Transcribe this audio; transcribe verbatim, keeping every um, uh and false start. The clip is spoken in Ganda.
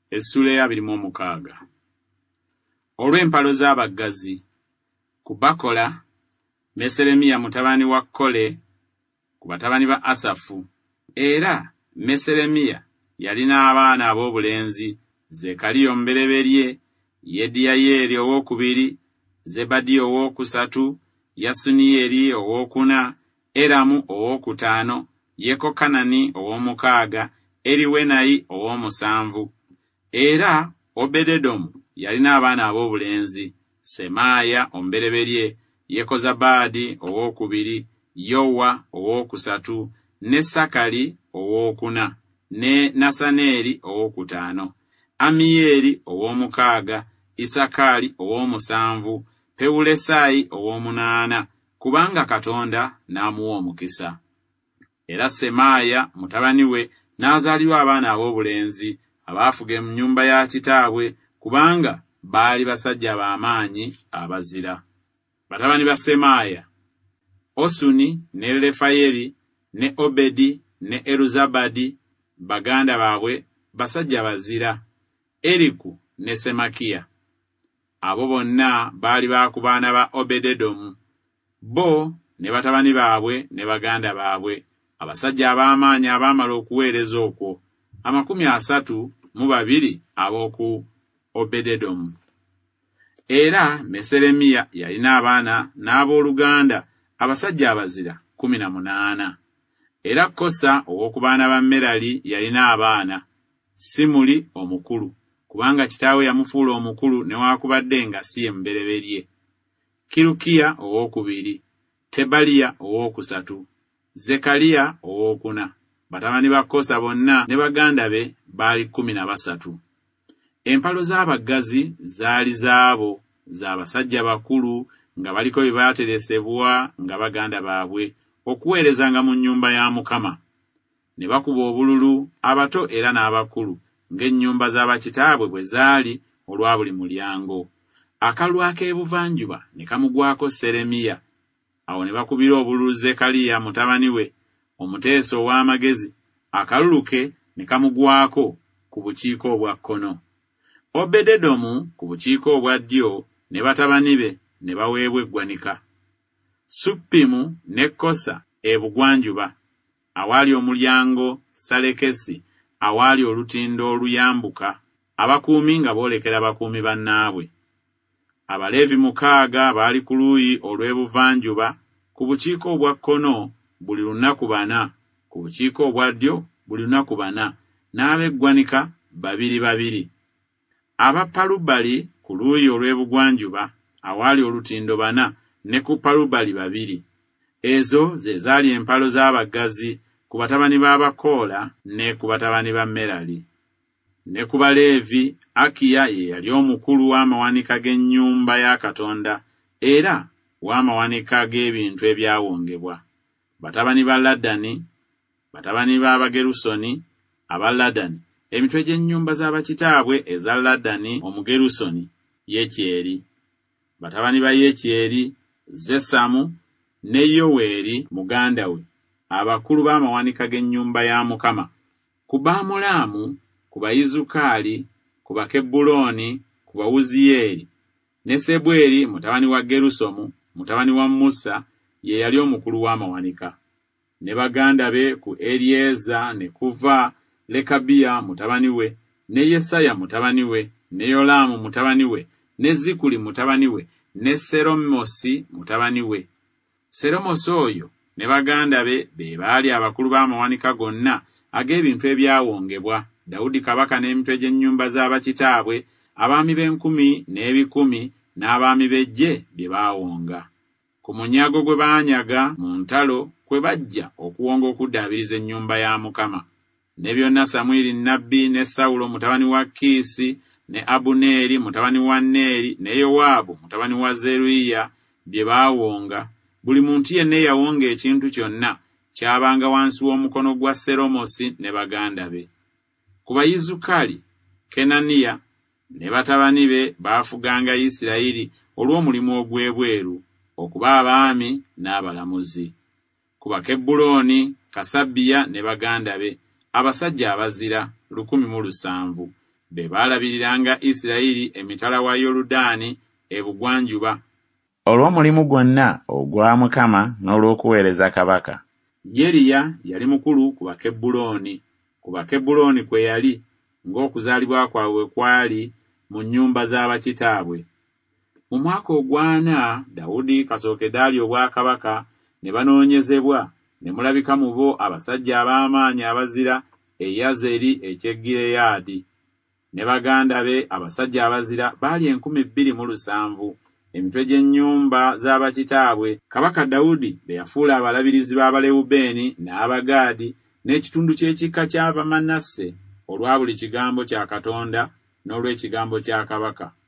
Essula ya abiri mu mukaaga. Olw'empalo z'abaggazi. Ku Bakola, Meseremiya mutabani wa Kole, ku batabani ba Asafu. Era Meseremiya yalina abaana ab'obulenzi, Zekaliya omubereberye, Yediyayeri owokubiri, Zebadiya owokusatu, Yasuniyeri owokuna, Eramu owokutaano, Yekokanani ow'omukaaga, Eriwenayi ow'omusanvu. Era Obededomu yalina abaana ab'obulenzi, Semaaya omubereberye, Yekozabadi owokubiri, Yowa owokusatu, ne Sakali owokuna, ne Nasaneri owokutaano, Amiyeri ow'omukaaga, Isakali ow'omusanvu, Pewulesayi ow'omunaana, kubanga Katonda n'amuwa omukisa. Era Semaaya mutabani we n'azaalirwa abaana ab'obulenzi abaafuga mu nnyumba ya kitaabwe, kubanga baali basajja b'amaanyi abazira. Batabani ba Semaaya: Osuni ne Lefayeri ne Obedi ne Eruzabadi, baganda baabwe basajja bazira, Eriku ne Semakiya. Abo bonna baali baakubaana ba Obededomu, bo ne batabani baabwe ne baganda baabwe, abasajja ab'amaanyi abaamala okuweereza okwo, amakumi asatu mu babiri ab'oku Obededomu. Era Meseremiya yalina abaana n'abooluganda abasajja abazira kkumi na munaana. Era Kosa ow'okubaana ba Merali yalina abaana, Simuli omukulu, kubanga kitaawe yamufuula omukulu newaakubadde nga si ye mubereberye, Kirukiya owokubiri, Tebaliya owokusatu, Zekaliya owokuna. Batabani ba Kosa bonna ne baganda be baali kkumi na basatu. Empalo z'abaggazi zaali zaabo, z'abasajja bakulu, nga baliko bye baateresebwa nga baganda baabwe, okuweerezanga mu nnyumba ya Mukama. Ne bakuba obululu abato era n'abakulu, ng'ennyumba z'abakitaabwe bwe zaali olwa buli mulyango. Akalulu ak'ebuvanjuba ne kamugwako Seremiya. Awo ne bakubira obululu Zekaliya mutabani we, omuteesa ow'amagezi, akalulu ke ne kamugwako ku bukiiko obwa kkono. Obededomu ku bukiiko obwa ddyo, ne batabani be ne baweebwa eggwanika. Suppimu ne Kosa ebugwanjuba, awaali omulyango Salekesi, awaali olutindo oluyambuka, abakuumi nga boolekera bakuumi bannaabwe. Abaleevi mukaaga baali ku luuyi olw'ebuvanjuba ku bukiiko obwa kkono buli lunaku bana, ku bukiiko obwa ddyo buli lunaku bana, n'abeggwanika babiri babiri. Aba Palubali ku luuyi olw'ebugwanjuba awaali olutindo bana, ne ku Palubali babiri. Ezo ze zaali empalo z'abaggazi ku batabani b'Abakoola ne ku batabani ba Merali. Ne ku Baleevi, Akiya ye yali omukulu w'amawanika g'ennyumba ya Katonda era w'amawanika g'ebintu ebyawongebwa. Batabani ba Ladani, batabani b'Abagerusoni, aba Ladani, emitwe gy'ennyumba z'abakitaabwe eza Ladani Omugerusoni, Yekyeri. Batabani ba Yekyeri, Zesamu ne Yoweeri muganda we, abakulu b'amawanika g'ennyumba ya Mukama. Ku Bamulaamu, ku Bayizukaali, ku Bakebbulooni, ku Bawuziyeri, ne Sebweri mutabani wa Gerusomu, mutabani wa Musa, ye yali omukulu w'amawanika. Ne baganda be ku Eryeza ne kuva Lekabiya mutabani we, ne Yesaya mutabani we, ne Yolaamu mutabani we, ne Zikuli mutabani we, ne Seromosi mutabani we. Seromosi oyo ne baganda be be baali abakulu b'amawanika gonna ag'ebintu ebyawongebwa. Dawudi kabaka n'emitwe gy'ennyumba z'abakitaabwe, abaami b'enkumi n'ebikumi, n'abaami b'eggye bye baawonga. Ku munyago gwe baanyaga mu ntalo kwe bajja okuwonga okuddaabiriza ennyumba ya Mukama. Ne byonna Samwiri nnabbi ne Sawulo mutabani wa Kiisi ne Abuneeri mutabani wa Neeri ne Yowaabu mutabani wa Zeruyiya bye baawonga, buli muntu yenna eyawonga ekintu kyonna kyabanga wansi w'omukono gwa Seromosi ne baganda be. Ku Bayizukaali, Kenaniya ne batabani be baafuganga Isirayiri olw'omulimu ogw'ebweru, okuba abaami n'abalamuzi. Ku Bakebbulooni, Kasabiya ne baganda be, abasajja abazira lukumi mu lusanvu. be baalabiriranga Isirayiri emitala wa Yoludaani ebugwanjuba olw'omulimu gwonna ogwa Mukama n'olw'okuweereza kabaka. Yeriya yali mukulu ku Bakebbulooni. Ku Bakebbulooni kwe yali ng'okuzaalibwa kwabwe kwali mu nnyumba z'abakitaabwe. Mu mwaka ogwana Dawudi kasookedde alya obwakabaka ne banoonyezebwa ne mulabika mu bo abasajja ab'amaanyi abazira e Yazeri eky'e Gireyaadi. Ne baganda be abasajja abazira baali enkumi bbiri mu lusanvu. Emitwe gy'ennyumba z'abakitaabwe kabaka Dawudi be yafuula abalabirizi b'Abalewubeeni n'Abagaadi n'ekitundu ky'ekika ky'Abamanasse olwa buli kigambo kya Katonda n'olw'ekigambo kya kabaka.